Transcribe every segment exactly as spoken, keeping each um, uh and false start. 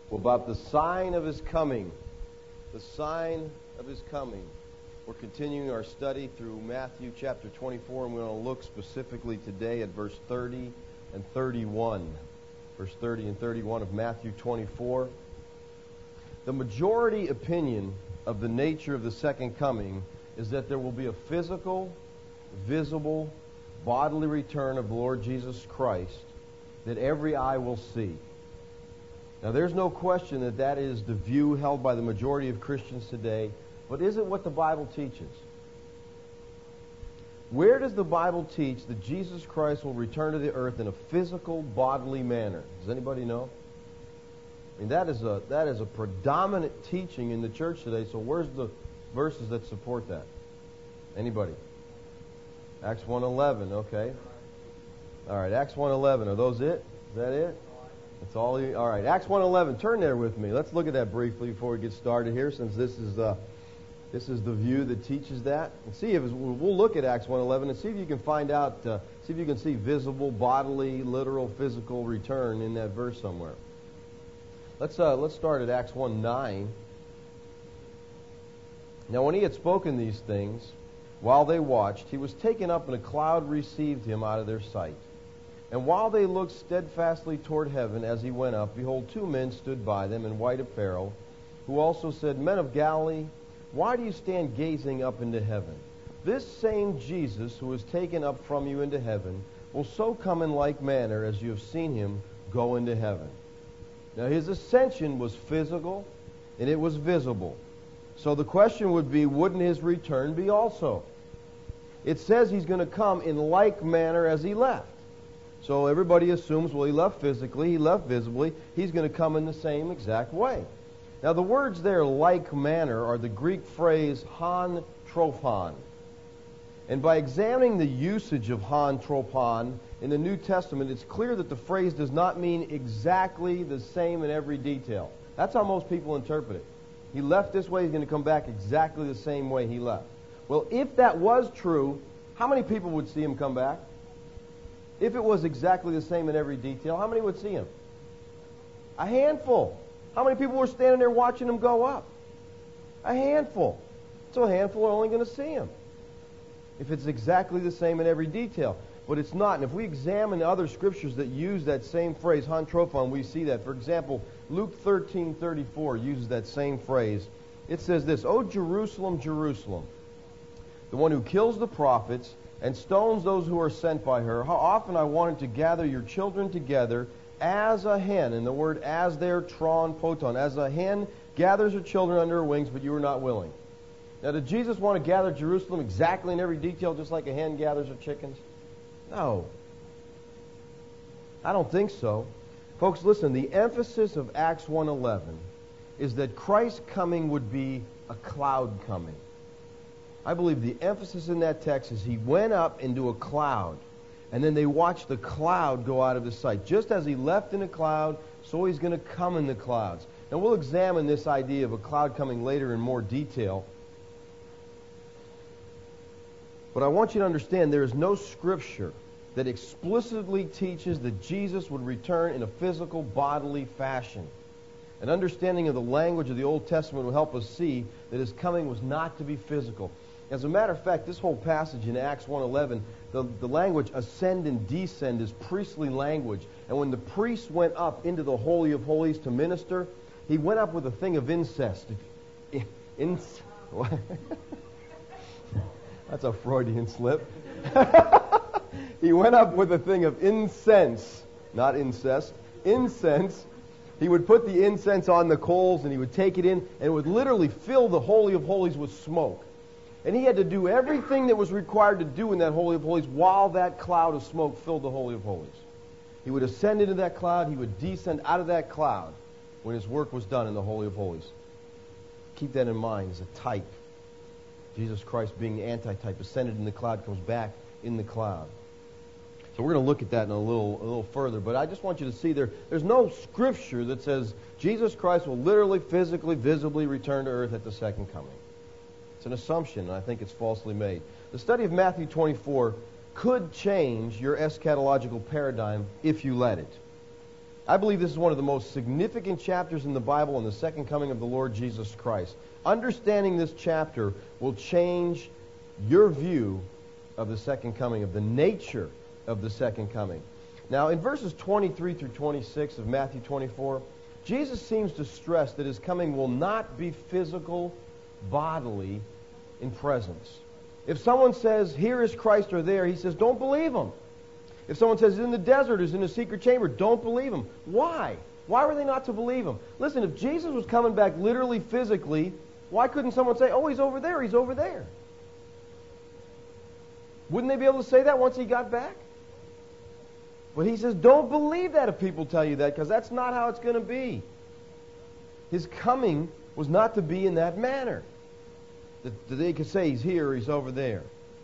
About the sign of his coming. The sign of his coming. We're continuing our study through Matthew chapter twenty-four, and we're going to look specifically today at verse thirty and thirty-one. Verse thirty and thirty-one of Matthew twenty-four. The majority opinion of the nature of the second coming is that there will be a physical, visible, bodily return of the Lord Jesus Christ that every eye will see. Now, there's no question that that is the view held by the majority of Christians today, but is it what the Bible teaches? Where does the Bible teach that Jesus Christ will return to the earth in a physical, bodily manner? Does anybody know? I mean, that is a that is a predominant teaching in the church today, so where's the verses that support that? Anybody? Acts one eleven, okay. All right, Acts one eleven, are those it? Is that it? That's all you, all right, Acts one eleven. Turn there with me. Let's look at that briefly before we get started here, since this is uh, this is the view that teaches that. And see if we'll look at Acts one eleven and see if you can find out, uh, see if you can see visible, bodily, literal, physical return in that verse somewhere. Let's uh, let's start at Acts one nine. Now, when he had spoken these things, while they watched, he was taken up, and a cloud received him out of their sight. And while they looked steadfastly toward heaven as he went up, behold, two men stood by them in white apparel, who also said, Men of Galilee, why do you stand gazing up into heaven? This same Jesus who was taken up from you into heaven will so come in like manner as you have seen him go into heaven. Now, his ascension was physical, and it was visible. So the question would be, wouldn't his return be also? It says he's going to come in like manner as he left. So everybody assumes, well, he left physically, he left visibly, he's going to come in the same exact way. Now, the words there, like manner, are the Greek phrase han tropon. And by examining the usage of han tropon in the New Testament, it's clear that the phrase does not mean exactly the same in every detail. That's how most people interpret it. He left this way, he's going to come back exactly the same way he left. Well, if that was true, how many people would see him come back? If it was exactly the same in every detail, how many would see him? A handful. How many people were standing there watching him go up? A handful. So a handful are only going to see him if it's exactly the same in every detail. But it's not. And if we examine the other scriptures that use that same phrase, han tropon, we see that. For example, Luke thirteen thirty-four uses that same phrase. It says this, O Jerusalem, Jerusalem, the one who kills the prophets and stones those who are sent by her. How often I wanted to gather your children together as a hen. And the word as there, tron, poton. As a hen gathers her children under her wings, but you were not willing. Now, did Jesus want to gather Jerusalem exactly in every detail, just like a hen gathers her chickens? No. I don't think so. Folks, listen, the emphasis of Acts one eleven is that Christ's coming would be a cloud coming. I believe the emphasis in that text is he went up into a cloud, and then they watched the cloud go out of his sight. Just as he left in a cloud, so he's going to come in the clouds. Now, we'll examine this idea of a cloud coming later in more detail. But I want you to understand there is no scripture that explicitly teaches that Jesus would return in a physical, bodily fashion. An understanding of the language of the Old Testament will help us see that his coming was not to be physical. As a matter of fact, this whole passage in Acts one eleven, the, the language ascend and descend is priestly language. And when the priest went up into the Holy of Holies to minister, he went up with a thing of incest. In, That's a Freudian slip. He went up with a thing of incense, not incest, incense. He would put the incense on the coals, and he would take it in, and it would literally fill the Holy of Holies with smoke. And he had to do everything that was required to do in that Holy of Holies while that cloud of smoke filled the Holy of Holies. He would ascend into that cloud. He would descend out of that cloud when his work was done in the Holy of Holies. Keep that in mind as a type. Jesus Christ being the antitype, ascended in the cloud, comes back in the cloud. So we're going to look at that in a little a little further. But I just want you to see there, there's no scripture that says Jesus Christ will literally, physically, visibly return to earth at the second coming. It's an assumption, and I think it's falsely made. The study of Matthew twenty-four could change your eschatological paradigm if you let it. I believe this is one of the most significant chapters in the Bible on the second coming of the Lord Jesus Christ. Understanding this chapter will change your view of the second coming, of the nature of the second coming. Now, in verses twenty-three through twenty-six of Matthew twenty-four, Jesus seems to stress that his coming will not be physical, bodily, in presence. If someone says, here is Christ or there, he says, don't believe him. If someone says, in the desert, is in a secret chamber, don't believe him. Why? Why were they not to believe him? Listen, if Jesus was coming back literally, physically, why couldn't someone say, oh, he's over there, he's over there? Wouldn't they be able to say that once he got back? But he says, don't believe that if people tell you that, because that's not how it's going to be. His coming was not to be in that manner. That, that they could say he's here or he's over there.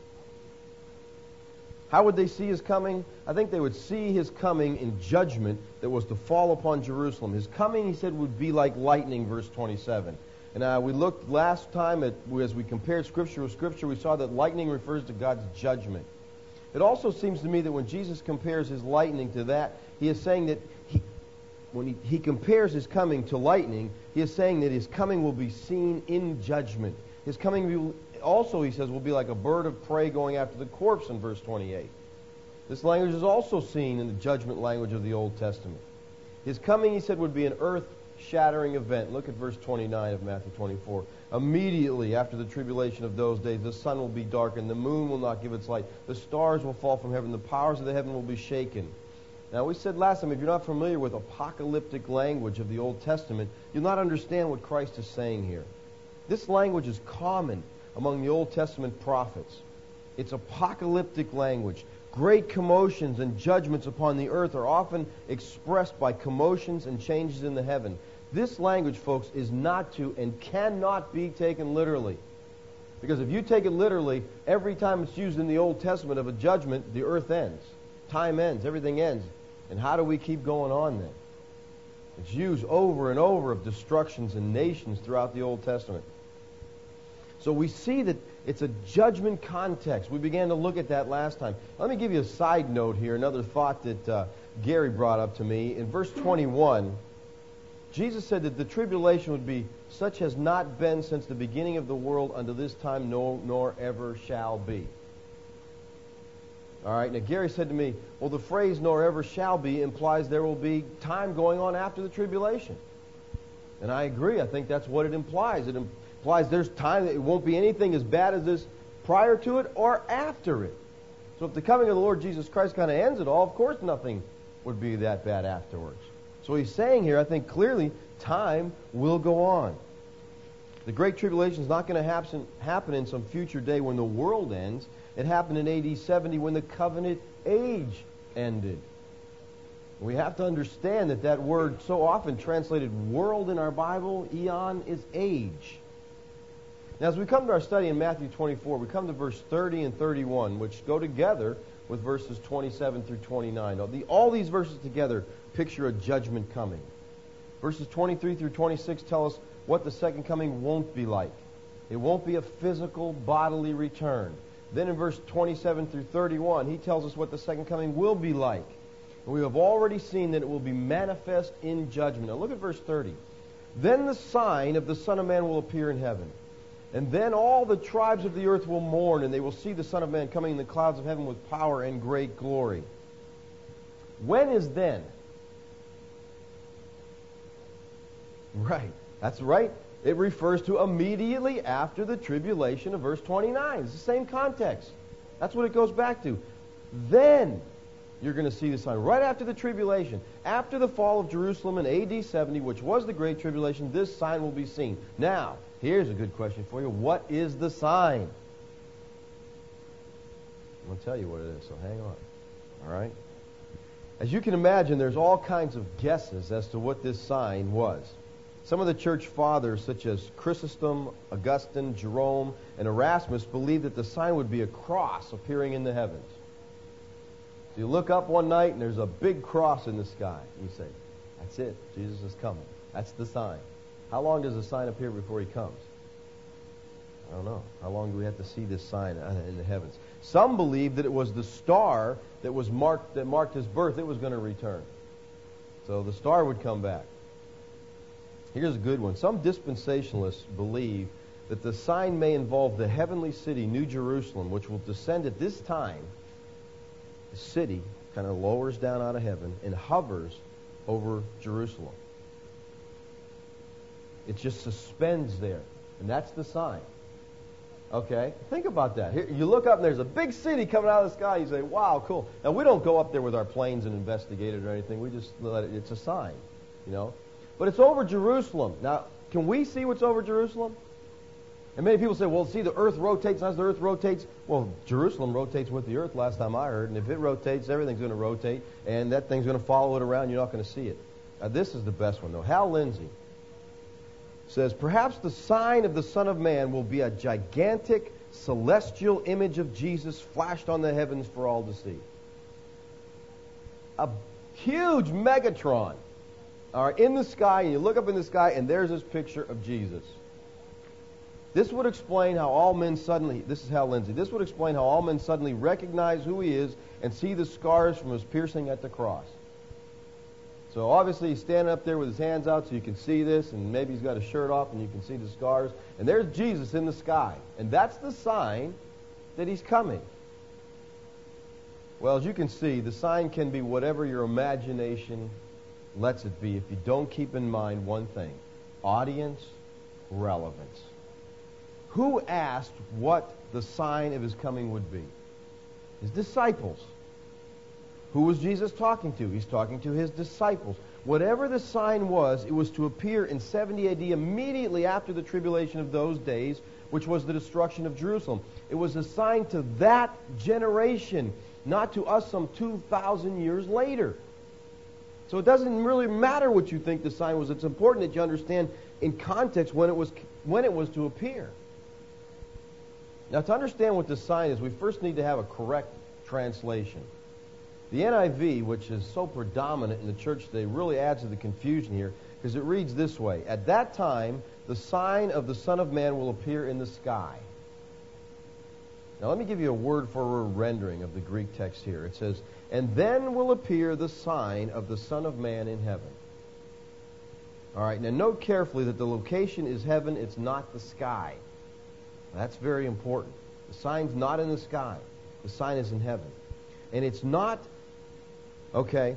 How would they see his coming? I think they would see his coming in judgment that was to fall upon Jerusalem. His coming, he said, would be like lightning, verse twenty-seven. And uh, we looked last time, at, as we compared Scripture with Scripture, we saw that lightning refers to God's judgment. It also seems to me that when Jesus compares his lightning to that, he is saying that he, when he, he compares his coming to lightning, he is saying that his coming will be seen in judgment. His coming will, also, he says, will be like a bird of prey going after the corpse in verse twenty-eight. This language is also seen in the judgment language of the Old Testament. His coming, he said, would be an earth-shattering event. Look at verse twenty-nine of Matthew twenty-four. Immediately after the tribulation of those days, the sun will be darkened, the moon will not give its light, the stars will fall from heaven, the powers of the heaven will be shaken. Now, we said last time, if you're not familiar with apocalyptic language of the Old Testament, you'll not understand what Christ is saying here. This language is common among the Old Testament prophets. It's apocalyptic language. Great commotions and judgments upon the earth are often expressed by commotions and changes in the heaven. This language, folks, is not to and cannot be taken literally. Because if you take it literally, every time it's used in the Old Testament of a judgment, the earth ends. Time ends. Everything ends. And how do we keep going on then? It's used over and over of destructions and nations throughout the Old Testament. So we see that it's a judgment context. We began to look at that last time. Let me give you a side note here, another thought that uh, Gary brought up to me. In verse twenty-one, Jesus said that the tribulation would be such has not been since the beginning of the world unto this time, no, nor ever shall be. All right, now Gary said to me, well, the phrase nor ever shall be implies there will be time going on after the tribulation. And I agree. I think that's what it implies. It implies there's time that it won't be anything as bad as this prior to it or after it. So if the coming of the Lord Jesus Christ kind of ends it all, of course nothing would be that bad afterwards. So he's saying here, I think clearly, time will go on. The Great Tribulation is not going to happen, happen in some future day when the world ends. It happened in A D seventy when the covenant age ended. We have to understand that that word, so often translated world in our Bible, eon, is age. Now, as we come to our study in Matthew twenty-four, we come to verse thirty and thirty-one, which go together with verses twenty-seven through twenty-nine. Now, the, all these verses together picture a judgment coming. Verses twenty-three through twenty-six tell us what the second coming won't be like. It won't be a physical, bodily return. Then in verse twenty-seven through thirty-one, he tells us what the second coming will be like. And we have already seen that it will be manifest in judgment. Now look at verse thirty. Then the sign of the Son of Man will appear in heaven. And then all the tribes of the earth will mourn, and they will see the Son of Man coming in the clouds of heaven with power and great glory. When is then? Right. That's right. It refers to immediately after the tribulation of verse twenty-nine. It's the same context. That's what it goes back to. Then you're going to see the sign. Right after the tribulation, after the fall of Jerusalem in A D seventy, which was the Great Tribulation, this sign will be seen. Now, here's a good question for you. What is the sign? I'm going to tell you what it is, so hang on. All right? As you can imagine, there's all kinds of guesses as to what this sign was. Some of the church fathers, such as Chrysostom, Augustine, Jerome, and Erasmus, believed that the sign would be a cross appearing in the heavens. So you look up one night and there's a big cross in the sky. You say, that's it. Jesus is coming. That's the sign. How long does the sign appear before he comes? I don't know. How long do we have to see this sign in the heavens? Some believe that it was the star that was marked that marked his birth. It was going to return. So the star would come back. Here's a good one. Some dispensationalists believe that the sign may involve the heavenly city, New Jerusalem, which will descend at this time. The city kind of lowers down out of heaven and hovers over Jerusalem. It just suspends there. And that's the sign. Okay? Think about that. Here, you look up and there's a big city coming out of the sky. You say, wow, cool. Now, we don't go up there with our planes and investigate it or anything. We just let it, it's a sign, you know. But it's over Jerusalem. Now, can we see what's over Jerusalem? And many people say, well, see, the earth rotates. As the earth rotates, well, Jerusalem rotates with the earth last time I heard. And if it rotates, everything's going to rotate. And that thing's going to follow it around. You're not going to see it. Now, this is the best one, though. Hal Lindsey says, perhaps the sign of the Son of Man will be a gigantic celestial image of Jesus flashed on the heavens for all to see. A huge Megatron are in the sky, and you look up in the sky, and there's this picture of Jesus. This would explain how all men suddenly, this is Hal Lindsey, this would explain how all men suddenly recognize who he is and see the scars from his piercing at the cross. So obviously he's standing up there with his hands out so you can see this, and maybe he's got his shirt off and you can see the scars. And there's Jesus in the sky. And that's the sign that he's coming. Well, as you can see, the sign can be whatever your imagination lets it be if you don't keep in mind one thing: audience relevance. Who asked what the sign of his coming would be? His disciples. Who was Jesus talking to? He's talking to his disciples. Whatever the sign was, it was to appear in seventy A D immediately after the tribulation of those days, which was the destruction of Jerusalem. It was a sign to that generation, not to us some two thousand years later. So it doesn't really matter what you think the sign was. It's important that you understand in context when it was when it was to appear. Now, to understand what the sign is, we first need to have a correct translation. The N I V, which is so predominant in the church today, really adds to the confusion here, because it reads this way: at that time, the sign of the Son of Man will appear in the sky. Now, let me give you a word for a rendering of the Greek text here. It says, and then will appear the sign of the Son of Man in heaven. All right, now note carefully that the location is heaven, it's not the sky. That's very important. The sign's not in the sky. The sign is in heaven. And it's not, okay,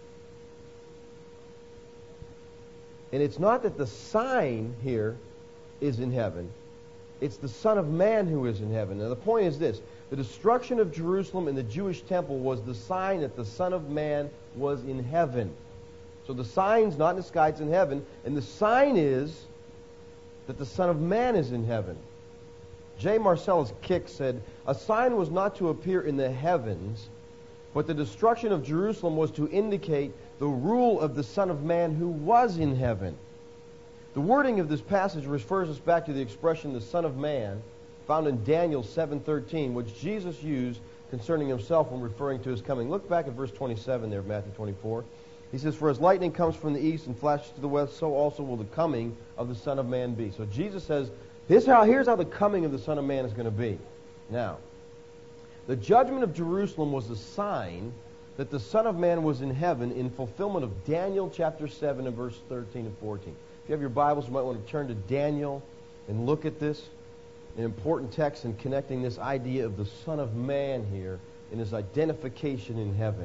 and it's not that the sign here is in heaven. It's the Son of Man who is in heaven. Now the point is this: the destruction of Jerusalem and the Jewish temple was the sign that the Son of Man was in heaven. So the sign's not in the sky, it's in heaven. And the sign is that the Son of Man is in heaven. J. Marcellus Kick said, a sign was not to appear in the heavens, but the destruction of Jerusalem was to indicate the rule of the Son of Man who was in heaven. The wording of this passage refers us back to the expression, the Son of Man, found in Daniel seven thirteen, which Jesus used concerning himself when referring to his coming. Look back at verse twenty-seven there of Matthew twenty-four. He says, for as lightning comes from the east and flashes to the west, so also will the coming of the Son of Man be. So Jesus says, here's how, here's how the coming of the Son of Man is going to be. Now, the judgment of Jerusalem was a sign that the Son of Man was in heaven in fulfillment of Daniel chapter seven and verse thirteen and fourteen. If you have your Bibles, you might want to turn to Daniel and look at this, an important text in connecting this idea of the Son of Man here and his identification in heaven.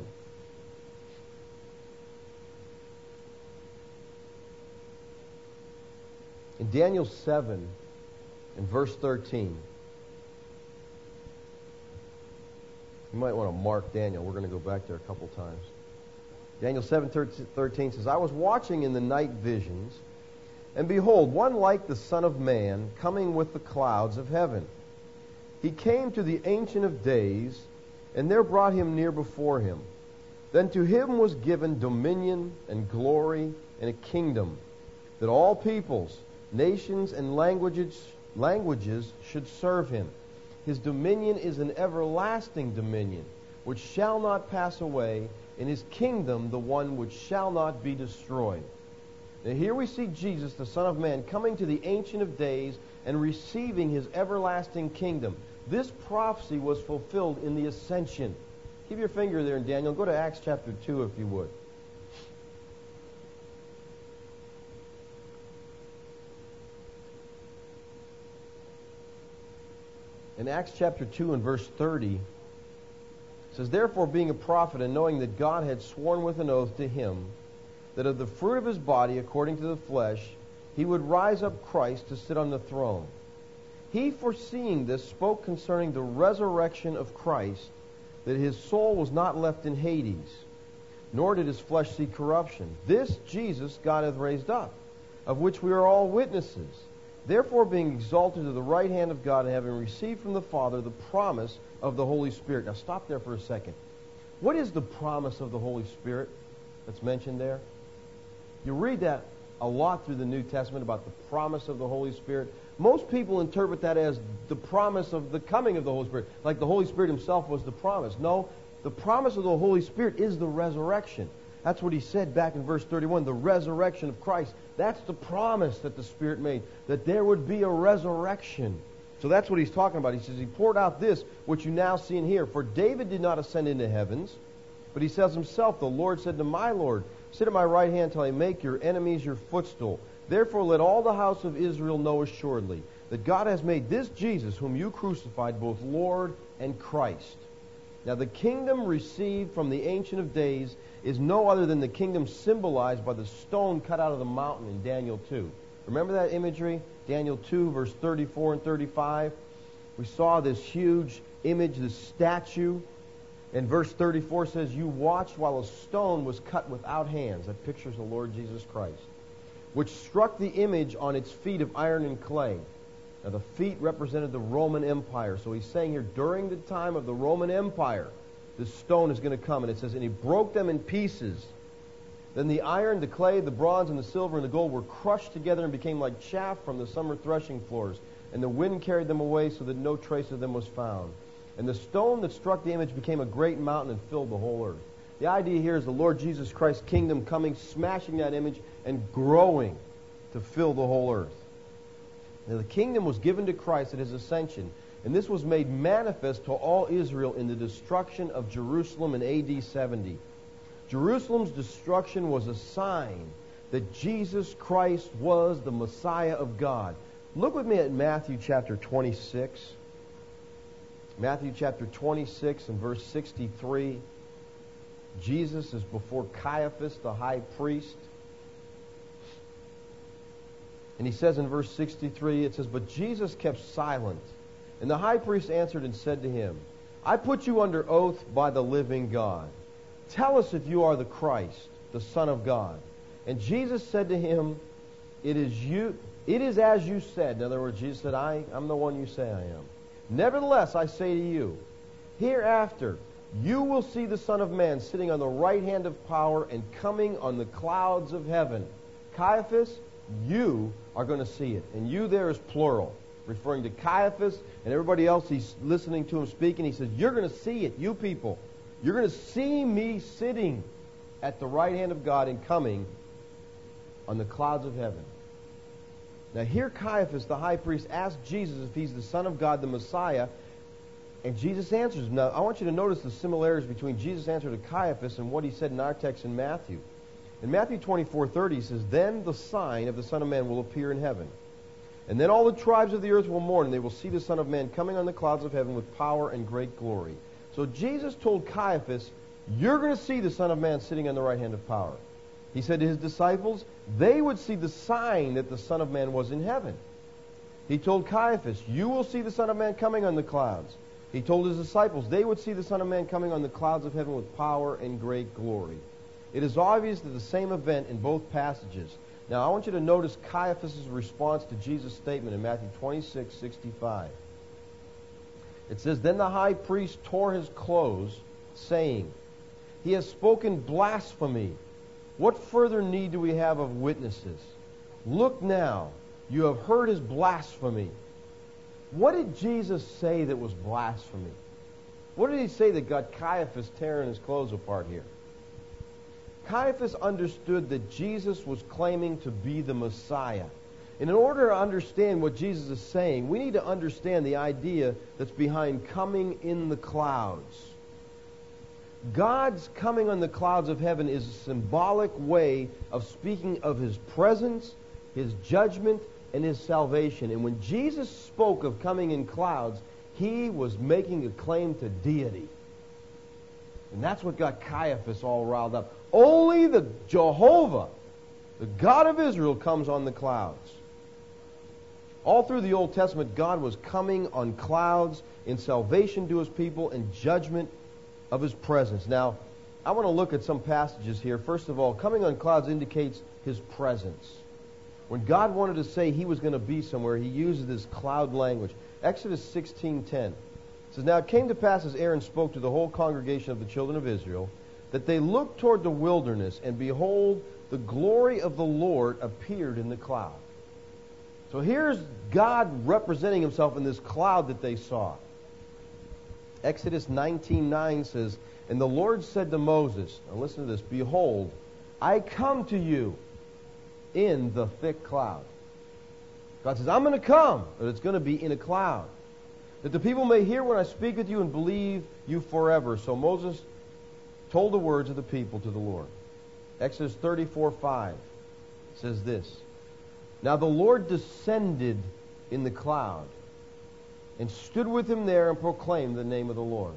In Daniel seven and verse thirteen, you might want to mark Daniel. We're going to go back there a couple times. Daniel seven thirteen says, I was watching in the night visions, and behold, one like the Son of Man coming with the clouds of heaven. He came to the Ancient of Days, and there brought him near before him. Then to him was given dominion and glory and a kingdom, that all peoples, nations, and languages, languages should serve him. His dominion is an everlasting dominion, which shall not pass away, and his kingdom the one which shall not be destroyed. Now here we see Jesus, the Son of Man, coming to the Ancient of Days and receiving his everlasting kingdom. This prophecy was fulfilled in the ascension. Keep your finger there in Daniel. Go to Acts chapter two if you would. In Acts chapter two and verse thirty, it says, "Therefore, being a prophet, and knowing that God had sworn with an oath to him, that of the fruit of his body, according to the flesh, he would rise up Christ to sit on the throne. He, foreseeing this, spoke concerning the resurrection of Christ, that his soul was not left in Hades, nor did his flesh see corruption. This Jesus God hath raised up, of which we are all witnesses. Therefore, being exalted to the right hand of God, and having received from the Father the promise of the Holy Spirit." Now stop there for a second. What is the promise of the Holy Spirit that's mentioned there? You read that a lot through the New Testament about the promise of the Holy Spirit. Most people interpret that as the promise of the coming of the Holy Spirit, like the Holy Spirit himself was the promise. No, the promise of the Holy Spirit is the resurrection. That's what he said back in verse thirty-one, the resurrection of Christ. That's the promise that the Spirit made, that there would be a resurrection. So that's what he's talking about. He says, he poured out this, which you now see and hear. For David did not ascend into heavens, but he says himself, the Lord said to my Lord, sit at my right hand till I make your enemies your footstool. Therefore let all the house of Israel know assuredly that God has made this Jesus, whom you crucified, both Lord and Christ. Now the kingdom received from the Ancient of Days is no other than the kingdom symbolized by the stone cut out of the mountain in Daniel two. Remember that imagery? Daniel two, verse thirty-four and thirty-five. We saw this huge image, this statue. And verse thirty-four says, you watched while a stone was cut without hands. That pictures the Lord Jesus Christ, which struck the image on its feet of iron and clay. Now the feet represented the Roman Empire. So he's saying here, during the time of the Roman Empire, this stone is going to come. And it says, and he broke them in pieces. Then the iron, the clay, the bronze, and the silver, and the gold were crushed together and became like chaff from the summer threshing floors. And the wind carried them away so that no trace of them was found. And the stone that struck the image became a great mountain and filled the whole earth. The idea here is the Lord Jesus Christ's kingdom coming, smashing that image, and growing to fill the whole earth. Now the kingdom was given to Christ at his ascension, and this was made manifest to all Israel in the destruction of Jerusalem in A D seventy. Jerusalem's destruction was a sign that Jesus Christ was the Messiah of God. Look with me at Matthew chapter twenty-six. Matthew chapter twenty-six and verse sixty-three. Jesus is before Caiaphas, the high priest. And he says in verse sixty-three, it says, but Jesus kept silent. And the high priest answered and said to him, I put you under oath by the living God. Tell us if you are the Christ, the Son of God. And Jesus said to him, It is you. It is as you said. In other words, Jesus said, I, I'm the one you say I am. Nevertheless, I say to you, hereafter you will see the Son of Man sitting on the right hand of power and coming on the clouds of heaven. Caiaphas, you are going to see it. And you there is plural, referring to Caiaphas and everybody else he's listening to him speaking. He says, you're going to see it, you people. You're going to see me sitting at the right hand of God and coming on the clouds of heaven. Now here Caiaphas, the high priest, asked Jesus if he's the Son of God, the Messiah, and Jesus answers him. Now I want you to notice the similarities between Jesus' answer to Caiaphas and what he said in our text in Matthew. In Matthew twenty-four thirty, he says, then the sign of the Son of Man will appear in heaven. And then all the tribes of the earth will mourn, and they will see the Son of Man coming on the clouds of heaven with power and great glory. So Jesus told Caiaphas, you're going to see the Son of Man sitting on the right hand of power. He said to his disciples, they would see the sign that the Son of Man was in heaven. He told Caiaphas, you will see the Son of Man coming on the clouds. He told his disciples, they would see the Son of Man coming on the clouds of heaven with power and great glory. It is obvious that the same event in both passages. Now I want you to notice Caiaphas' response to Jesus' statement in Matthew twenty-six sixty-five. It says, then the high priest tore his clothes, saying, he has spoken blasphemy. What further need do we have of witnesses? Look now, you have heard his blasphemy. What did Jesus say that was blasphemy? What did he say that got Caiaphas tearing his clothes apart here? Caiaphas understood that Jesus was claiming to be the Messiah. And in order to understand what Jesus is saying, we need to understand the idea that's behind coming in the clouds. God's coming on the clouds of heaven is a symbolic way of speaking of his presence, his judgment, and his salvation. And when Jesus spoke of coming in clouds, he was making a claim to deity. And that's what got Caiaphas all riled up. Only the Jehovah, the God of Israel, comes on the clouds. All through the Old Testament, God was coming on clouds in salvation to his people and judgment of his presence. Now, I want to look at some passages here. First of all, coming on clouds indicates his presence. When God wanted to say he was going to be somewhere, he uses this cloud language. Exodus sixteen ten says, "Now it came to pass as Aaron spoke to the whole congregation of the children of Israel, that they looked toward the wilderness, and behold, the glory of the Lord appeared in the cloud." So here's God representing himself in this cloud that they saw. Exodus nineteen nine says, "And the Lord said to Moses," now listen to this, "Behold, I come to you in the thick cloud." God says, I'm going to come, but it's going to be in a cloud, that the people may hear when I speak with you and believe you forever. So Moses told the words of the people to the Lord. Exodus thirty-four five says this, "Now the Lord descended in the cloud and stood with him there and proclaimed the name of the Lord."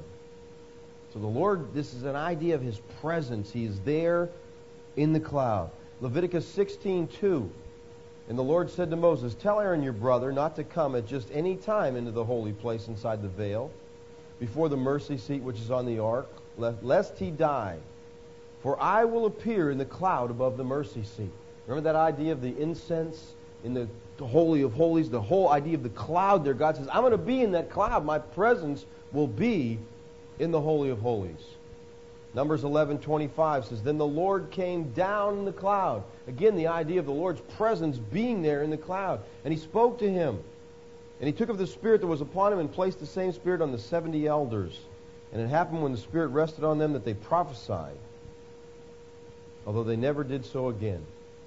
So the Lord, this is an idea of his presence. He is there in the cloud. Leviticus sixteen two, "And the Lord said to Moses, Tell Aaron your brother not to come at just any time into the holy place inside the veil, before the mercy seat which is on the ark, lest he die. For I will appear in the cloud above the mercy seat." Remember that idea of the incense in the Holy of Holies, the whole idea of the cloud there. God says, I'm going to be in that cloud. My presence will be in the Holy of Holies. Numbers eleven twenty-five says, "Then the Lord came down in the cloud." Again, the idea of the Lord's presence being there in the cloud. "And he spoke to him. And he took of the Spirit that was upon him and placed the same Spirit on the seventy elders. And it happened when the Spirit rested on them that they prophesied, although they never did so again."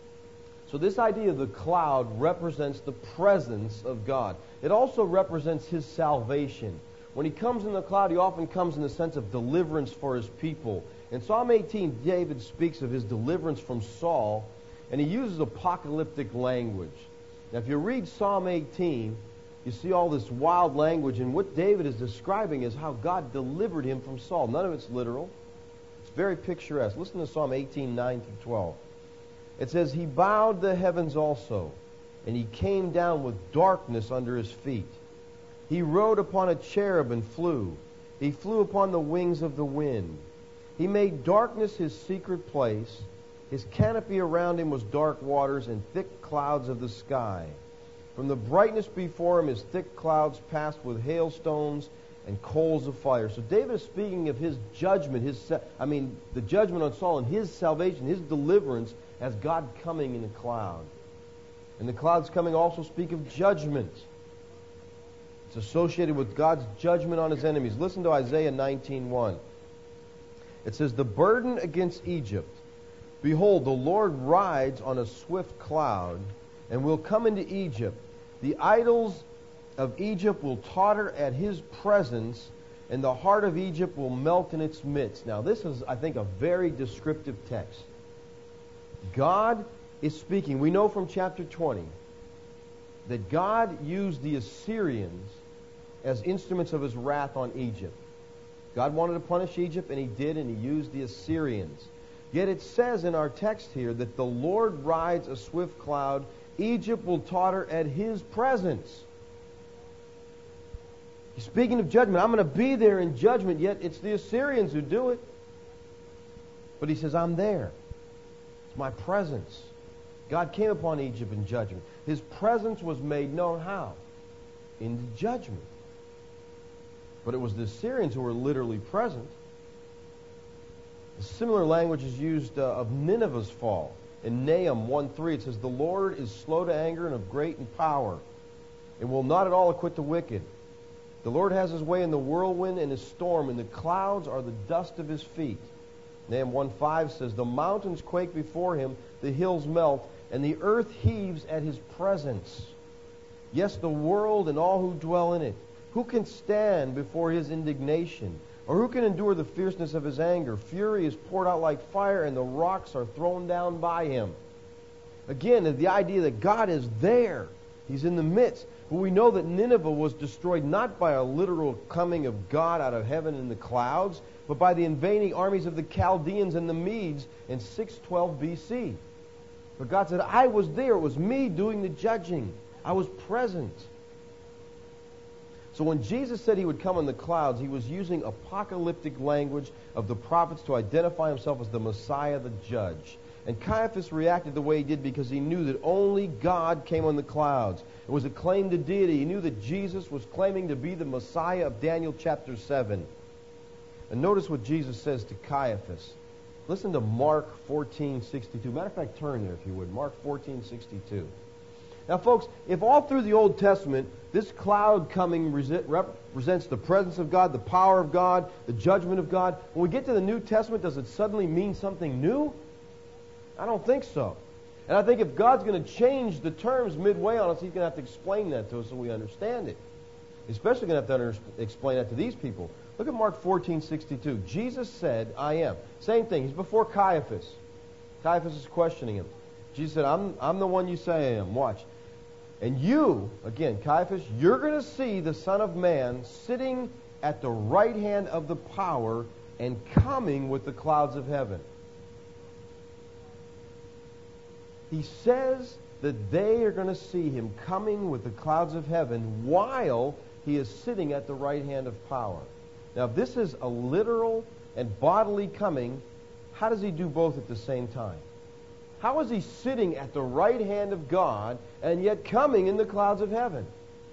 So this idea of the cloud represents the presence of God. It also represents his salvation. When he comes in the cloud, he often comes in the sense of deliverance for his people. In Psalm eighteen, David speaks of his deliverance from Saul, and he uses apocalyptic language. Now, if you read Psalm eighteen, you see all this wild language, and what David is describing is how God delivered him from Saul. None of it's literal. It's very picturesque. Listen to Psalm eighteen, nine through twelve. It says, "He bowed the heavens also, and he came down with darkness under his feet. He rode upon a cherub and flew. He flew upon the wings of the wind. He made darkness his secret place. His canopy around him was dark waters and thick clouds of the sky. From the brightness before him, his thick clouds passed with hailstones and coals of fire." So David is speaking of his judgment, his I mean, the judgment on Saul and his salvation, his deliverance, as God coming in a cloud. And the clouds coming also speak of judgment. It's associated with God's judgment on his enemies. Listen to Isaiah nineteen one. It says, "The burden against Egypt. Behold, the Lord rides on a swift cloud and will come into Egypt. The idols of Egypt will totter at his presence, and the heart of Egypt will melt in its midst." Now, this is, I think, a very descriptive text. God is speaking. We know from chapter twenty that God used the Assyrians as instruments of his wrath on Egypt. God wanted to punish Egypt, and he did, and he used the Assyrians. Yet it says in our text here that the Lord rides a swift cloud. Egypt will totter at his presence. He's speaking of judgment. I'm going to be there in judgment, yet it's the Assyrians who do it. But he says, I'm there. It's my presence. God came upon Egypt in judgment. His presence was made known how? In the judgment. But it was the Assyrians who were literally present. A similar language is used uh, of Nineveh's fall. In Nahum one three, it says, "The Lord is slow to anger and of great in power, and will not at all acquit the wicked. The Lord has his way in the whirlwind and his storm, and the clouds are the dust of his feet." Nahum one five says, "The mountains quake before him, the hills melt, and the earth heaves at his presence. Yes, the world and all who dwell in it. Who can stand before his indignation? Or who can endure the fierceness of his anger? Fury is poured out like fire, and the rocks are thrown down by him." Again, the idea that God is there. He's in the midst. But we know that Nineveh was destroyed not by a literal coming of God out of heaven in the clouds, but by the invading armies of the Chaldeans and the Medes in six twelve B C. But God said, I was there. It was me doing the judging. I was present. So when Jesus said he would come in the clouds, he was using apocalyptic language of the prophets to identify himself as the Messiah, the judge. And Caiaphas reacted the way he did because he knew that only God came on the clouds. It was a claim to deity. He knew that Jesus was claiming to be the Messiah of Daniel chapter seven. And notice what Jesus says to Caiaphas. Listen to Mark fourteen sixty-two. Matter of fact, turn there if you would. Mark fourteen sixty-two. Now, folks, if all through the Old Testament, this cloud coming represents the presence of God, the power of God, the judgment of God, when we get to the New Testament, does it suddenly mean something new? I don't think so. And I think if God's going to change the terms midway on us, He's going to have to explain that to us so we understand it. He's especially going to have to under- explain that to these people. Look at Mark fourteen sixty-two. Jesus said, I am. Same thing. He's before Caiaphas. Caiaphas is questioning him. Jesus said, I'm, I'm the one you say I am. Watch. And you, again, Caiaphas, you're going to see the Son of Man sitting at the right hand of the power and coming with the clouds of heaven. He says that they are going to see him coming with the clouds of heaven while he is sitting at the right hand of power. Now, if this is a literal and bodily coming, how does he do both at the same time? How is he sitting at the right hand of God and yet coming in the clouds of heaven?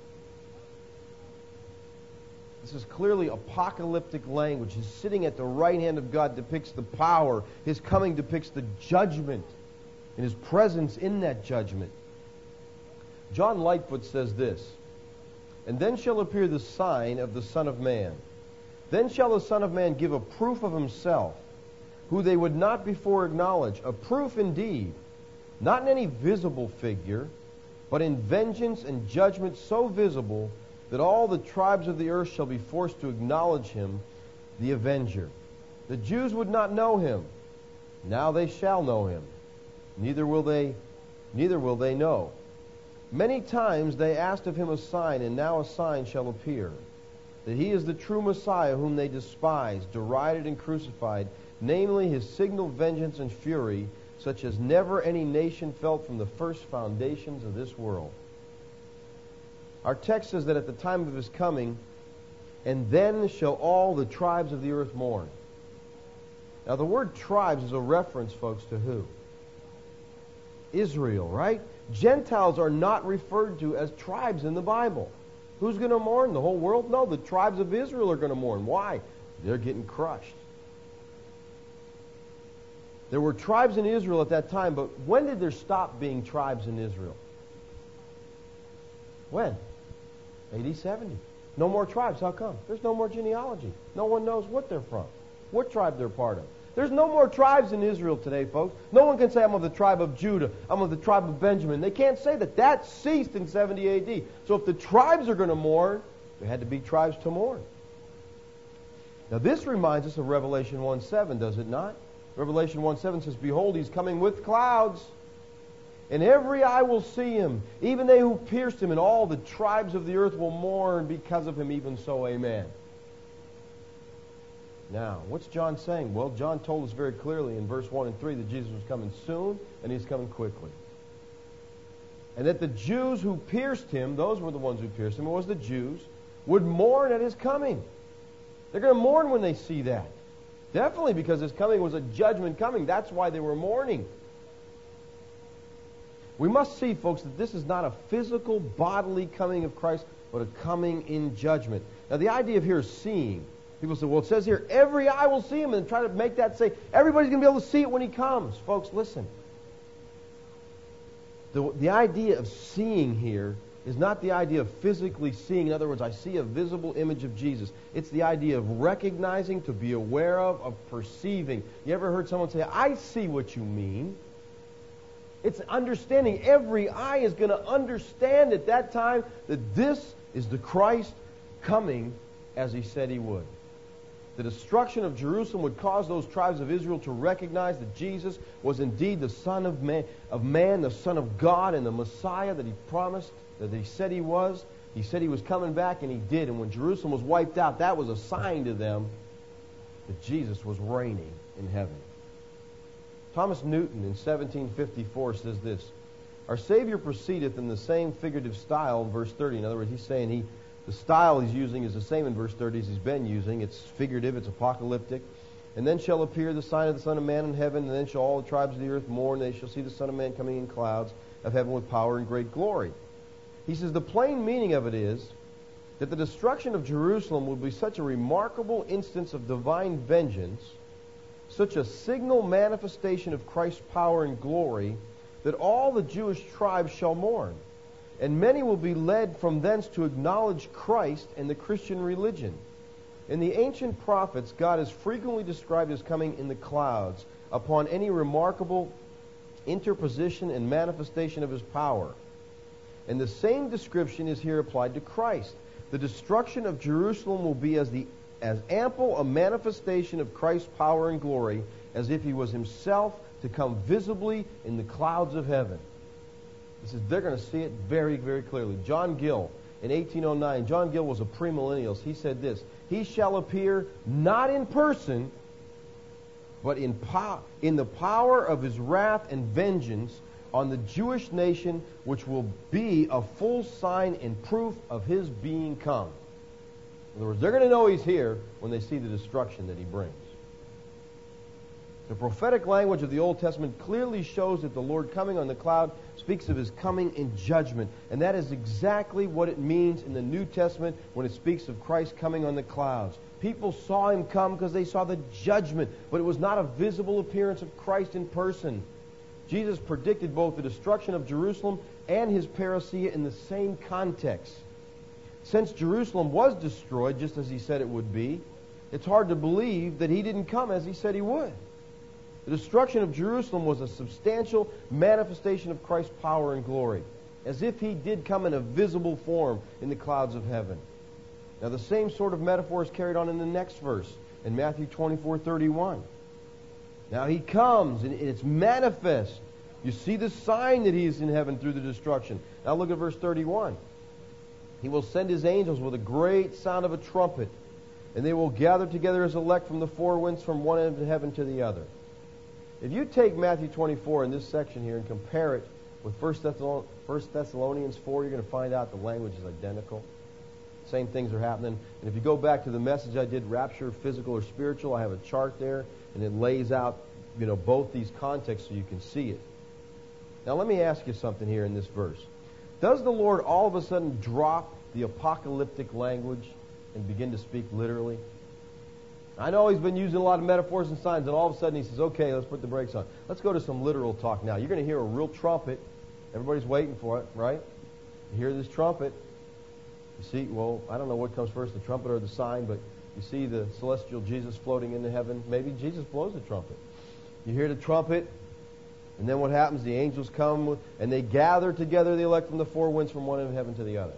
This is clearly apocalyptic language. His sitting at the right hand of God depicts the power. His coming depicts the judgment and his presence in that judgment. John Lightfoot says this, and then shall appear the sign of the Son of Man. Then shall the Son of Man give a proof of himself, who they would not before acknowledge, a proof indeed, not in any visible figure, but in vengeance and judgment so visible that all the tribes of the earth shall be forced to acknowledge him, the avenger. The Jews would not know him. Now they shall know him. Neither will they, neither will they know. Many times they asked of him a sign, and now a sign shall appear, that he is the true Messiah whom they despised, derided, and crucified, namely his signal vengeance and fury, such as never any nation felt from the first foundations of this world. Our text says that at the time of his coming, and then shall all the tribes of the earth mourn. Now the word tribes is a reference, folks, to who? Israel, right? Gentiles are not referred to as tribes in the Bible. Who's going to mourn? The whole world? No, the tribes of Israel are going to mourn. Why? They're getting crushed. There were tribes in Israel at that time, but when did there stop being tribes in Israel? When? A D seventy. No more tribes. How come? There's no more genealogy. No one knows what they're from, what tribe they're part of. There's no more tribes in Israel today, folks. No one can say, I'm of the tribe of Judah. I'm of the tribe of Benjamin. They can't say that. That ceased in seventy A D. So if the tribes are going to mourn, there had to be tribes to mourn. Now this reminds us of Revelation one seven, does it not? Revelation one seven says, Behold, he's coming with clouds, and every eye will see him, even they who pierced him, and all the tribes of the earth will mourn because of him, even so, amen. Now, what's John saying? Well, John told us very clearly in verse one and three that Jesus was coming soon and he's coming quickly. And that the Jews who pierced him, those were the ones who pierced him, it was the Jews, would mourn at his coming. They're going to mourn when they see that. Definitely because his coming was a judgment coming. That's why they were mourning. We must see, folks, that this is not a physical, bodily coming of Christ, but a coming in judgment. Now, the idea of here is seeing. People say, well, it says here, every eye will see him, and try to make that say, everybody's going to be able to see it when he comes. Folks, listen. The, the idea of seeing here is not the idea of physically seeing. In other words, I see a visible image of Jesus. It's the idea of recognizing, to be aware of, of perceiving. You ever heard someone say, I see what you mean? It's understanding. Every eye is going to understand at that time that this is the Christ coming as he said he would. The destruction of Jerusalem would cause those tribes of Israel to recognize that Jesus was indeed the Son of man, of man, the Son of God, and the Messiah that he promised, that he said he was. He said he was coming back, and he did. And when Jerusalem was wiped out, that was a sign to them that Jesus was reigning in heaven. Thomas Newton in seventeen fifty-four says this, "Our Savior proceedeth in the same figurative style in verse thirty." In other words, he's saying he, the style he's using is the same in verse thirty as he's been using. It's figurative, it's apocalyptic. "And then shall appear the sign of the Son of Man in heaven, and then shall all the tribes of the earth mourn, and they shall see the Son of Man coming in clouds of heaven with power and great glory." He says the plain meaning of it is that the destruction of Jerusalem will be such a remarkable instance of divine vengeance, such a signal manifestation of Christ's power and glory, that all the Jewish tribes shall mourn. And many will be led from thence to acknowledge Christ and the Christian religion. In the ancient prophets, God is frequently described as coming in the clouds upon any remarkable interposition and manifestation of his power. And the same description is here applied to Christ. The destruction of Jerusalem will be as the as ample a manifestation of Christ's power and glory as if he was himself to come visibly in the clouds of heaven. He says they're going to see it very, very clearly. John Gill, in eighteen oh nine, John Gill was a premillennialist. He said this, "He shall appear not in person, but in, po- in the power of his wrath and vengeance on the Jewish nation, which will be a full sign and proof of his being come." In other words, they're going to know he's here when they see the destruction that he brings. The prophetic language of the Old Testament clearly shows that the Lord coming on the cloud speaks of his coming in judgment. And that is exactly what it means in the New Testament when it speaks of Christ coming on the clouds. People saw him come because they saw the judgment, but it was not a visible appearance of Christ in person. Jesus predicted both the destruction of Jerusalem and his parousia in the same context. Since Jerusalem was destroyed just as he said it would be, it's hard to believe that he didn't come as he said he would. The destruction of Jerusalem was a substantial manifestation of Christ's power and glory, as if he did come in a visible form in the clouds of heaven. Now the same sort of metaphor is carried on in the next verse, in Matthew twenty-four thirty-one. Now he comes, and it's manifest. You see the sign that he is in heaven through the destruction. Now look at verse thirty-one. "He will send his angels with a great sound of a trumpet, and they will gather together his elect from the four winds, from one end of heaven to the other." If you take Matthew twenty-four in this section here and compare it with First Thessalonians four, you're going to find out the language is identical. Same things are happening. And if you go back to the message I did, rapture, physical or spiritual, I have a chart there, and it lays out, you know, both these contexts so you can see it. Now let me ask you something here in this verse. Does the Lord all of a sudden drop the apocalyptic language and begin to speak literally? I know he's been using a lot of metaphors and signs, and all of a sudden he says, okay, let's put the brakes on. Let's go to some literal talk now. You're going to hear a real trumpet. Everybody's waiting for it, right? You hear this trumpet. You see, well, I don't know what comes first, the trumpet or the sign, but you see the celestial Jesus floating into heaven. Maybe Jesus blows the trumpet. You hear the trumpet, and then what happens? The angels come, with, and they gather together the elect from the four winds from one end of heaven to the other.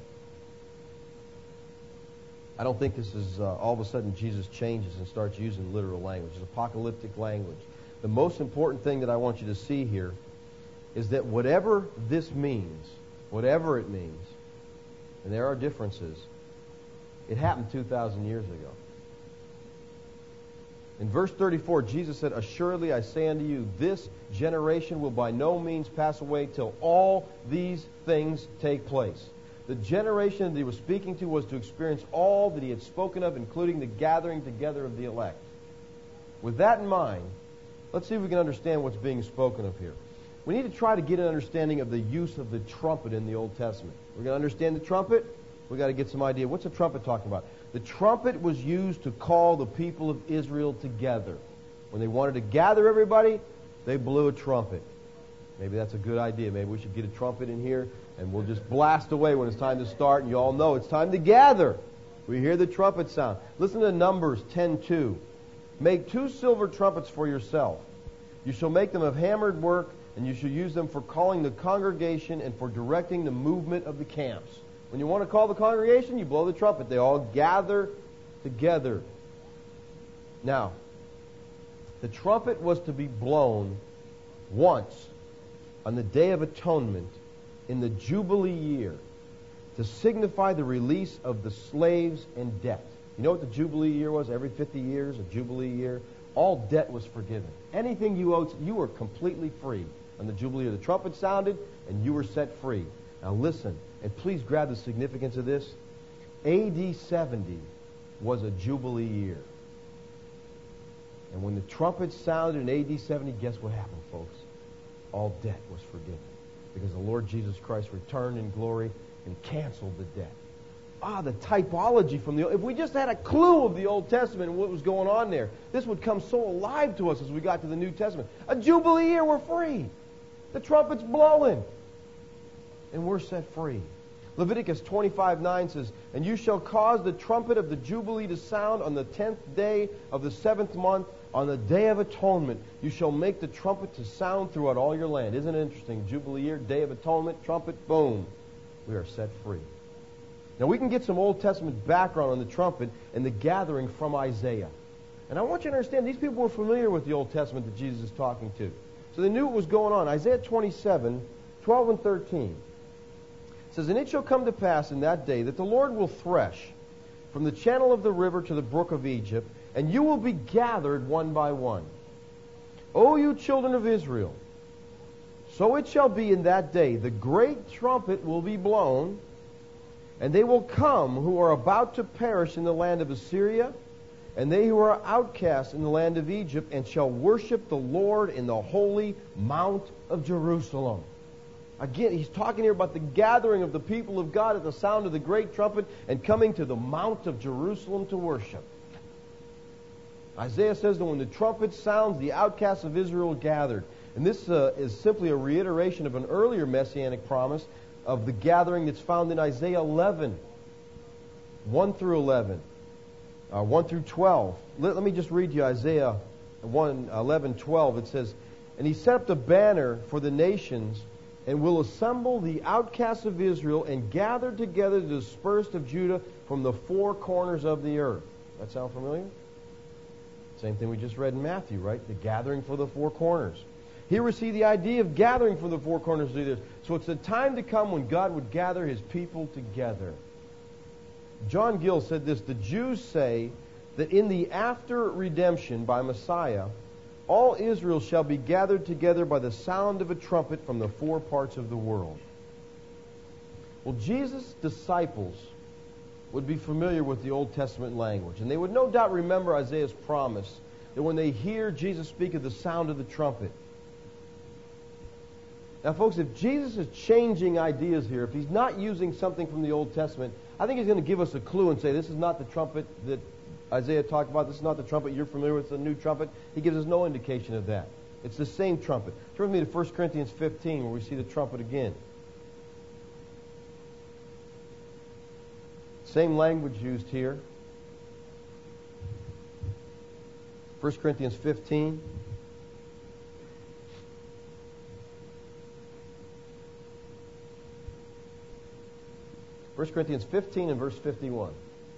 I don't think this is uh, all of a sudden Jesus changes and starts using literal language. It's apocalyptic language. The most important thing that I want you to see here is that whatever this means, whatever it means, and there are differences, it happened two thousand years ago. In verse thirty-four, Jesus said, "Assuredly I say unto you, this generation will by no means pass away till all these things take place." The generation that he was speaking to was to experience all that he had spoken of, including the gathering together of the elect. With that in mind, let's see if we can understand what's being spoken of here. We need to try to get an understanding of the use of the trumpet in the Old Testament. We're going to understand the trumpet. We've got to get some idea. What's a trumpet talking about? The trumpet was used to call the people of Israel together. When they wanted to gather everybody, they blew a trumpet. Maybe that's a good idea. Maybe we should get a trumpet in here, and we'll just blast away when it's time to start, and you all know it's time to gather. We hear the trumpet sound. Listen to Numbers ten two. "Make two silver trumpets for yourself. You shall make them of hammered work, and you shall use them for calling the congregation and for directing the movement of the camps." When you want to call the congregation, you blow the trumpet. They all gather together. Now, the trumpet was to be blown once on the Day of Atonement in the Jubilee year to signify the release of the slaves and debt. You know what the Jubilee year was? Every fifty years, a Jubilee year. All debt was forgiven. Anything you owed, you were completely free. On the Jubilee year, the trumpet sounded and you were set free. Now listen, and please grab the significance of this. A D seventy was a Jubilee year. And when the trumpet sounded in A D seventy, guess what happened, folks? All debt was forgiven. Because the Lord Jesus Christ returned in glory and canceled the debt. Ah, the typology from the... If we just had a clue of the Old Testament and what was going on there, this would come so alive to us as we got to the New Testament. A Jubilee year, we're free. The trumpet's blowing. And we're set free. Leviticus twenty-five nine says, "And you shall cause the trumpet of the Jubilee to sound on the tenth day of the seventh month, on the Day of Atonement. You shall make the trumpet to sound throughout all your land." Isn't it interesting? Jubilee year, Day of Atonement, trumpet, boom. We are set free. Now we can get some Old Testament background on the trumpet and the gathering from Isaiah. And I want you to understand, these people were familiar with the Old Testament that Jesus is talking to. So they knew what was going on. Isaiah twenty-seven, twelve and thirteen. It says, "And it shall come to pass in that day that the Lord will thresh from the channel of the river to the brook of Egypt, and you will be gathered one by one. O you children of Israel, so it shall be in that day, the great trumpet will be blown, and they will come who are about to perish in the land of Assyria, and they who are outcast in the land of Egypt, and shall worship the Lord in the holy mount of Jerusalem." Again, he's talking here about the gathering of the people of God at the sound of the great trumpet and coming to the Mount of Jerusalem to worship. Isaiah says that when the trumpet sounds, the outcasts of Israel gathered. And this uh, is simply a reiteration of an earlier messianic promise of the gathering that's found in Isaiah eleven, one through eleven, uh, one through twelve. Let, let me just read you Isaiah one, eleven, twelve. It says, "And he set up the banner for the nations, and will assemble the outcasts of Israel and gather together the dispersed of Judah from the four corners of the earth." That sound familiar? Same thing we just read in Matthew, right? The gathering for the four corners. Here we see the idea of gathering for the four corners of the earth. So it's the time to come when God would gather His people together. John Gill said this: "The Jews say that in the after redemption by Messiah, all Israel shall be gathered together by the sound of a trumpet from the four parts of the world." Well, Jesus' disciples would be familiar with the Old Testament language, and they would no doubt remember Isaiah's promise that when they hear Jesus speak of the sound of the trumpet. Now, folks, if Jesus is changing ideas here, if He's not using something from the Old Testament, I think He's going to give us a clue and say, this is not the trumpet that Isaiah talked about. This is not the trumpet you're familiar with, the new trumpet. He gives us no indication of that. It's the same trumpet. Turn with me to First Corinthians fifteen, where we see the trumpet again. Same language used here. First Corinthians fifteen. First Corinthians fifteen and verse fifty-one.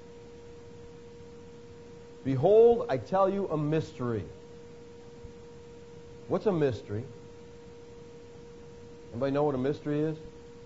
"Behold, I tell you a mystery." What's a mystery? Anybody know what a mystery is?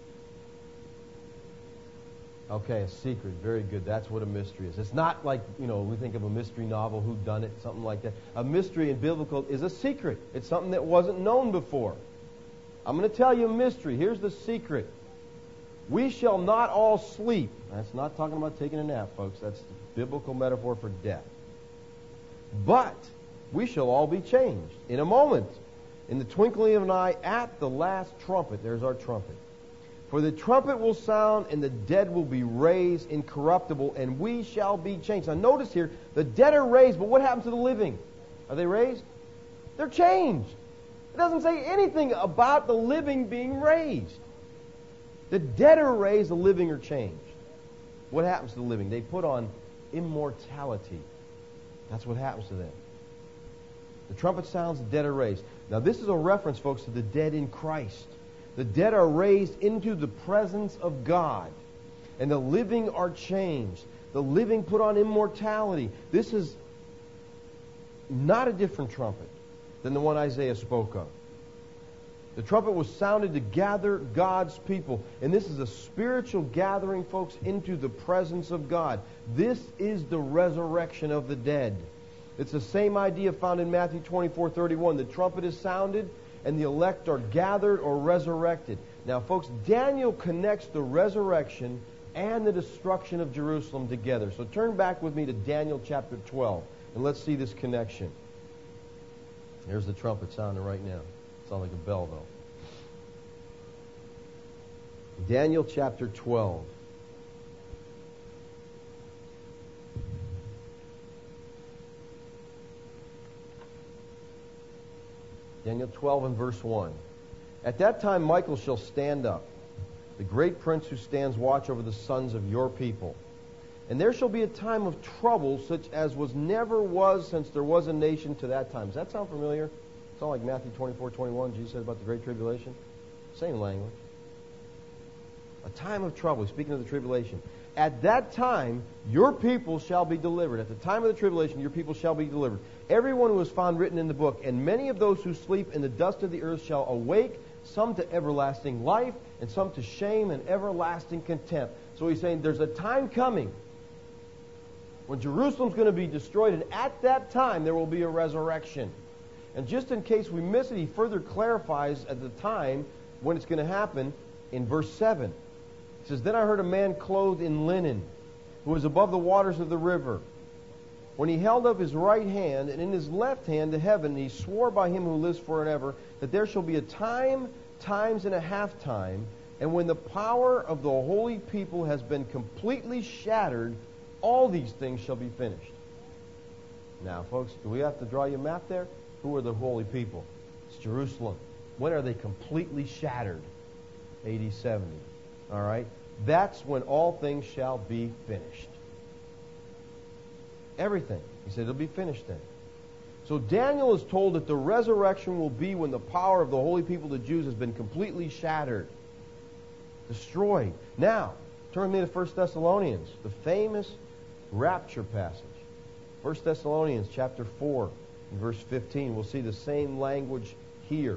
Okay, a secret. Very good. That's what a mystery is. It's not like, you know, we think of a mystery novel, who done it, something like that. A mystery in biblical is a secret. It's something that wasn't known before. I'm going to tell you a mystery. Here's the secret. We shall not all sleep. That's not talking about taking a nap, folks. That's the biblical metaphor for death. But we shall all be changed in a moment, in the twinkling of an eye, at the last trumpet. There's our trumpet. "For the trumpet will sound, and the dead will be raised incorruptible, and we shall be changed." Now notice here, the dead are raised, but what happens to the living? Are they raised? They're changed. It doesn't say anything about the living being raised. The dead are raised, the living are changed. What happens to the living? They put on immortality. That's what happens to them. The trumpet sounds, the dead are raised. Now this is a reference, folks, to the dead in Christ. The dead are raised into the presence of God, and the living are changed. The living put on immortality. This is not a different trumpet than the one Isaiah spoke of. The trumpet was sounded to gather God's people. And this is a spiritual gathering, folks, into the presence of God. This is the resurrection of the dead. It's the same idea found in Matthew twenty-four thirty-one. The trumpet is sounded, and the elect are gathered or resurrected. Now, folks, Daniel connects the resurrection and the destruction of Jerusalem together. So turn back with me to Daniel chapter twelve, and let's see this connection. There's the trumpet sounding right now. Sound like a bell, though. Daniel chapter twelve. Daniel twelve and verse one. At that time Michael shall stand up, the great prince who stands watch over the sons of your people. And there shall be a time of trouble such as was never was since there was a nation to that time. Does that sound familiar? Sound like Matthew twenty-four twenty-one, Jesus said about the Great Tribulation? Same language. A time of trouble, speaking of the tribulation. At that time, your people shall be delivered. At the time of the tribulation, your people shall be delivered. Everyone who is found written in the book, and many of those who sleep in the dust of the earth shall awake, some to everlasting life, and some to shame and everlasting contempt. So he's saying there's a time coming when Jerusalem's going to be destroyed, and at that time there will be a resurrection. And just in case we miss it, he further clarifies at the time when it's going to happen in verse seven. He says, Then I heard a man clothed in linen, who was above the waters of the river, when he held up his right hand and in his left hand to heaven, and he swore by him who lives forever, that there shall be a time, times and a half time, and when the power of the holy people has been completely shattered, all these things shall be finished. Now, folks, do we have to draw you a map there? Who are the holy people? It's Jerusalem. When are they completely shattered? A D seventy. All right? That's when all things shall be finished. Everything. He said it'll be finished then. So Daniel is told that the resurrection will be when the power of the holy people, the Jews, has been completely shattered, destroyed. Now, turn with me to First Thessalonians, the famous rapture passage. First Thessalonians chapter four and verse fifteen. We'll see the same language here.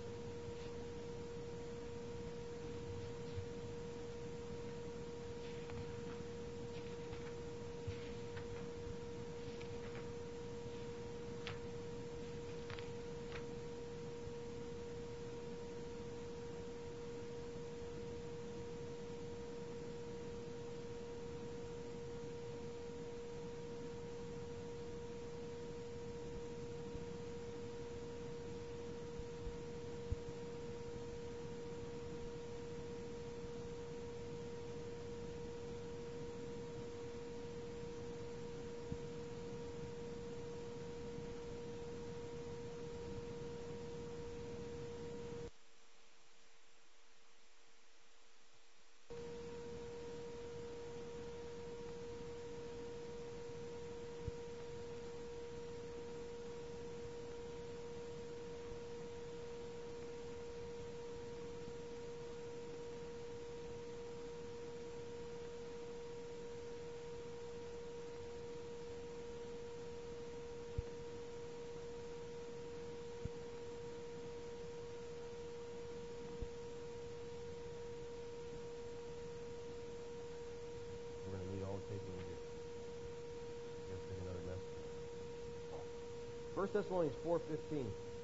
First Thessalonians four fifteen.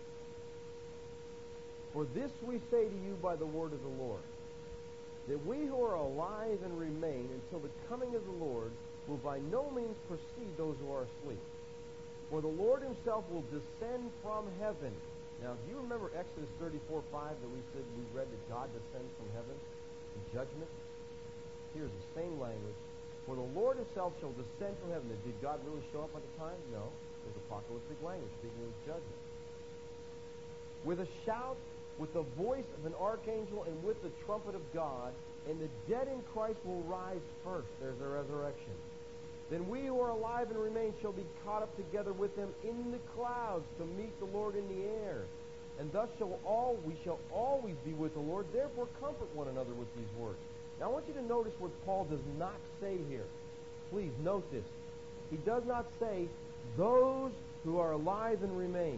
For this we say to you by the word of the Lord, that we who are alive and remain until the coming of the Lord will by no means precede those who are asleep. For the Lord himself will descend from heaven. Now, do you remember Exodus thirty-four five that we said we read that God descends from heaven in judgment? Here's the same language. For the Lord himself shall descend from heaven. Did God really show up at the time? No. It was apocalyptic language, speaking of his judgment. With a shout, with the voice of an archangel, and with the trumpet of God, and the dead in Christ will rise first. There's the resurrection. Then we who are alive and remain shall be caught up together with them in the clouds to meet the Lord in the air. And thus shall all we shall always be with the Lord. Therefore comfort one another with these words. Now I want you to notice what Paul does not say here. Please note this. He does not say, those who are alive and remain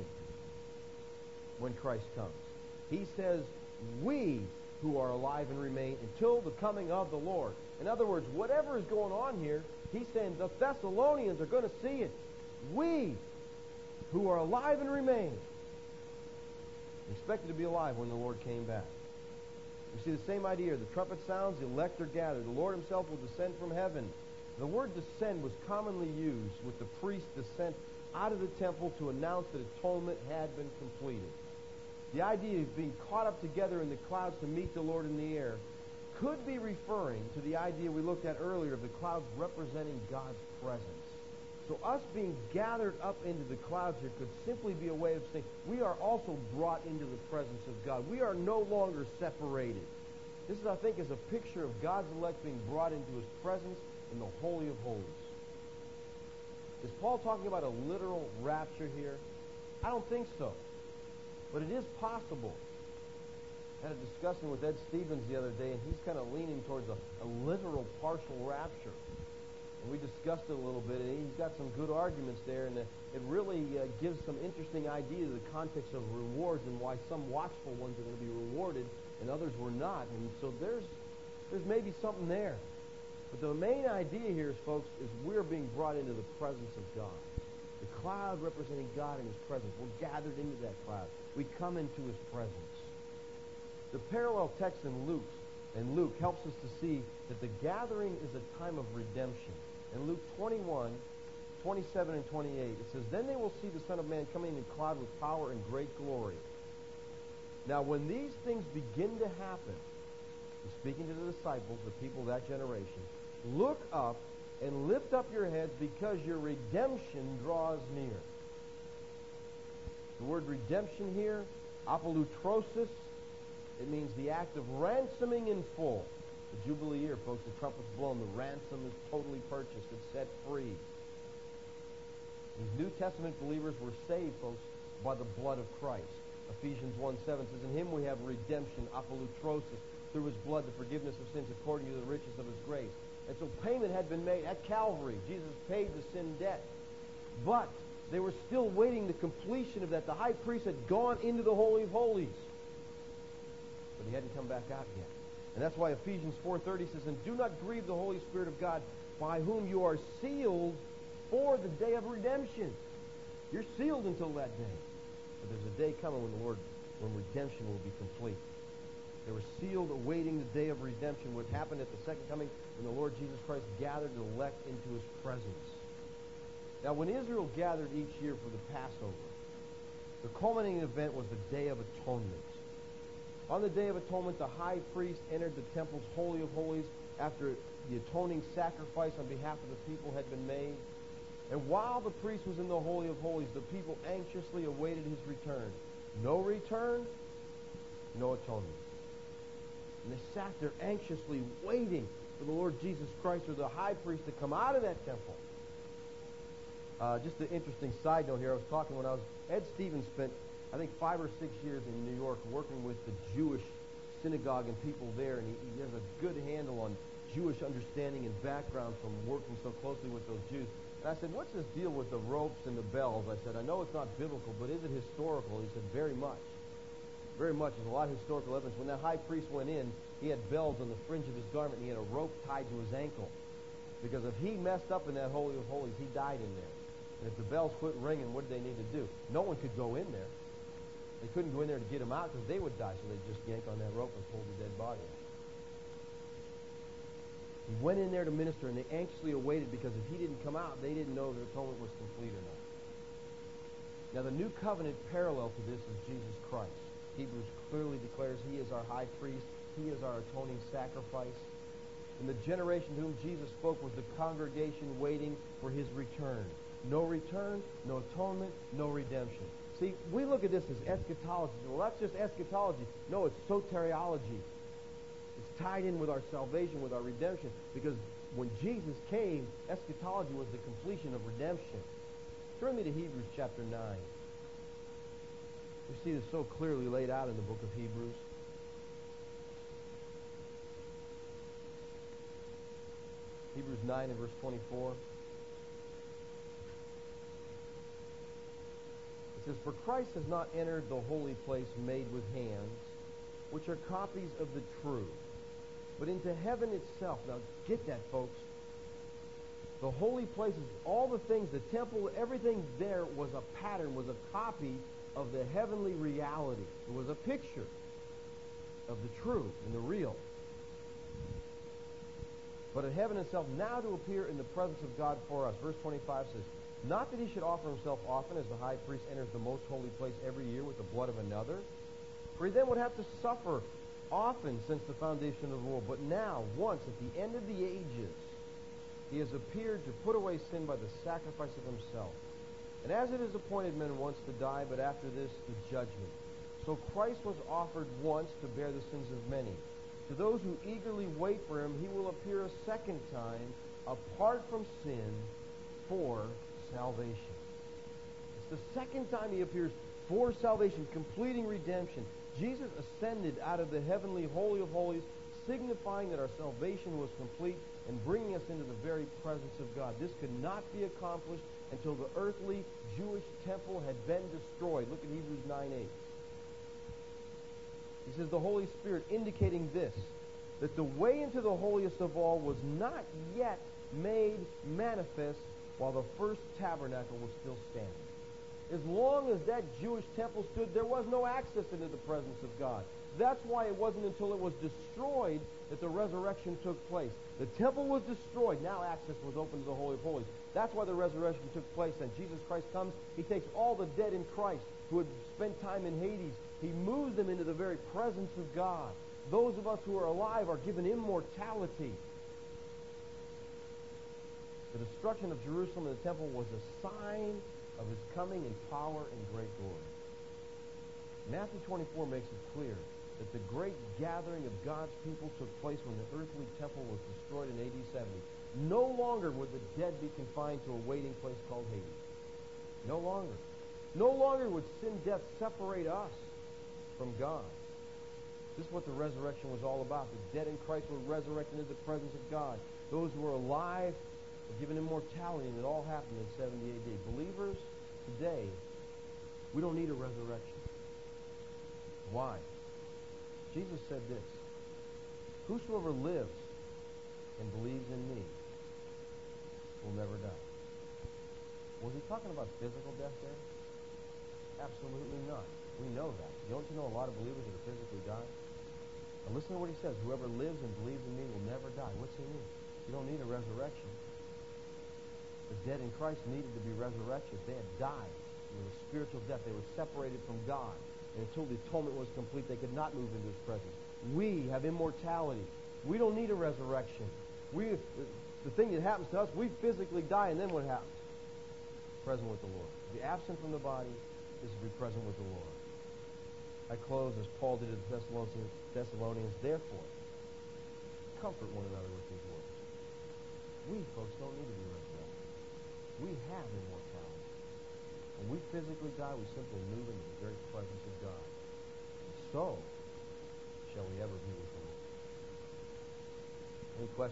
when Christ comes. He says, we who are alive and remain until the coming of the Lord. In other words, whatever is going on here, he's saying the Thessalonians are going to see it. We who are alive and remain expected to be alive when the Lord came back. You see the same idea. The trumpet sounds, the elect are gathered. The Lord himself will descend from heaven. The word descend was commonly used with the priest's descent out of the temple to announce that atonement had been completed. The idea of being caught up together in the clouds to meet the Lord in the air could be referring to the idea we looked at earlier of the clouds representing God's presence. So us being gathered up into the clouds here could simply be a way of saying we are also brought into the presence of God. We are no longer separated. This, is, I think, is a picture of God's elect being brought into his presence in the Holy of Holies. Is Paul talking about a literal rapture here? I don't think so. But it is possible. I had a discussion with Ed Stevens the other day, and he's kind of leaning towards a, a literal partial rapture. And we discussed it a little bit, and he's got some good arguments there, and it really uh, gives some interesting idea to the context of rewards and why some watchful ones are going to be rewarded and others were not. And so there's there's maybe something there. But the main idea here, is, folks, is we're being brought into the presence of God. The cloud representing God in his presence. We're gathered into that cloud. We come into his presence. The parallel text in Luke and Luke helps us to see that the gathering is a time of redemption. In Luke twenty-one, twenty-seven and twenty-eight, it says, "Then they will see the Son of Man coming in a cloud with power and great glory. Now when these things begin to happen," he's speaking to the disciples, the people of that generation, "look up and lift up your heads because your redemption draws near." The word redemption here, apolutrosis, it means the act of ransoming in full. The Jubilee year, folks, the trumpet's blown. The ransom is totally purchased. It's set free. These New Testament believers were saved, folks, by the blood of Christ. Ephesians one seven says, "In him we have redemption, apolutrosis, through his blood, the forgiveness of sins according to the riches of his grace." And so payment had been made at Calvary. Jesus paid the sin debt. But they were still waiting the completion of that. The high priest had gone into the Holy of Holies, but he hadn't come back out yet. And that's why Ephesians four thirty says, "And do not grieve the Holy Spirit of God, by whom you are sealed for the day of redemption." You're sealed until that day. But there's a day coming when the Lord, when redemption will be complete. They were sealed awaiting the day of redemption, what happened at the second coming when the Lord Jesus Christ gathered the elect into his presence. Now, when Israel gathered each year for the Passover, the culminating event was the Day of Atonement. On the Day of Atonement, the high priest entered the temple's Holy of Holies after the atoning sacrifice on behalf of the people had been made. And while the priest was in the Holy of Holies, the people anxiously awaited his return. No return, no atonement. And they sat there anxiously waiting for the Lord Jesus Christ or the high priest to come out of that temple. Uh, just an interesting side note here. I was talking when I was... Ed Stevens spent, I think, five or six years in New York working with the Jewish synagogue and people there, and he, he has a good handle on Jewish understanding and background from working so closely with those Jews. And I said, "What's this deal with the ropes and the bells?" I said, "I know it's not biblical, but is it historical?" He said, "Very much. Very much. There's a lot of historical evidence. When that high priest went in, he had bells on the fringe of his garment, and he had a rope tied to his ankle. Because if he messed up in that Holy of Holies, he died in there. And if the bells quit ringing, what did they need to do? No one could go in there. They couldn't go in there to get him out because they would die, so they'd just yank on that rope and pull the dead body out. He went in there to minister, and they anxiously awaited because if he didn't come out, they didn't know that atonement was complete or not. Now, the new covenant parallel to this is Jesus Christ. Hebrews clearly declares he is our high priest. He is our atoning sacrifice. And the generation to whom Jesus spoke was the congregation waiting for his return. No return, no atonement, no redemption. See, we look at this as eschatology. Well, that's just eschatology. No, it's soteriology. It's tied in with our salvation, with our redemption. Because when Jesus came, eschatology was the completion of redemption. Turn me to Hebrews chapter nine. We see this so clearly laid out in the book of Hebrews. Hebrews nine and verse twenty-four. says, "For Christ has not entered the holy place made with hands, which are copies of the true, but into heaven itself." Now get that, folks. The holy places, all the things, the temple, everything there was a pattern, was a copy of the heavenly reality. It was a picture of the true and the real. But in heaven itself, now to appear in the presence of God for us. Verse twenty-five says, "Not that he should offer himself often, as the high priest enters the most holy place every year with the blood of another. For he then would have to suffer often since the foundation of the world. But now, once, at the end of the ages, he has appeared to put away sin by the sacrifice of himself. And as it is appointed men once to die, but after this, the judgment. So Christ was offered once to bear the sins of many. To those who eagerly wait for him, he will appear a second time, apart from sin, for salvation." It's the second time he appears for salvation, completing redemption. Jesus ascended out of the heavenly Holy of Holies, signifying that our salvation was complete and bringing us into the very presence of God. This could not be accomplished until the earthly Jewish temple had been destroyed. Look at Hebrews nine eight. He says, "The Holy Spirit indicating this, that the way into the holiest of all was not yet made manifest while the first tabernacle was still standing." As long as that Jewish temple stood, there was no access into the presence of God. That's why it wasn't until it was destroyed that the resurrection took place. The temple was destroyed. Now access was open to the Holy of Holies. That's why the resurrection took place. And Jesus Christ comes. He takes all the dead in Christ who had spent time in Hades. He moves them into the very presence of God. Those of us who are alive are given immortality. The destruction of Jerusalem and the temple was a sign of his coming in power and great glory. Matthew twenty-four makes it clear that the great gathering of God's people took place when the earthly temple was destroyed in A D seventy. No longer would the dead be confined to a waiting place called Hades. No longer. No longer would sin, death separate us from God. This is what the resurrection was all about. The dead in Christ were resurrected into the presence of God. Those who were alive were given immortality, and it all happened in seventy A D. Believers, today, we don't need a resurrection. Why? Jesus said this, "Whosoever lives and believes in me will never die." Was he talking about physical death there? Absolutely not. We know that. Don't you know a lot of believers that have physically died? And listen to what he says. "Whoever lives and believes in me will never die." What's he mean? You don't need a resurrection. The dead in Christ needed to be resurrected. They had died. It was a spiritual death. They were separated from God. And until the atonement was complete, they could not move into his presence. We have immortality. We don't need a resurrection. We, the, the thing that happens to us, we physically die, and then what happens? Present with the Lord. To be absent from the body is to be present with the Lord. I close as Paul did to the Thessalonians, Thessalonians, "Therefore, comfort one another with these words." We, folks, don't need to be resurrected. We have immortality. When we physically die, we simply move into the very presence of God. And so shall we ever be with the Lord. Any questions?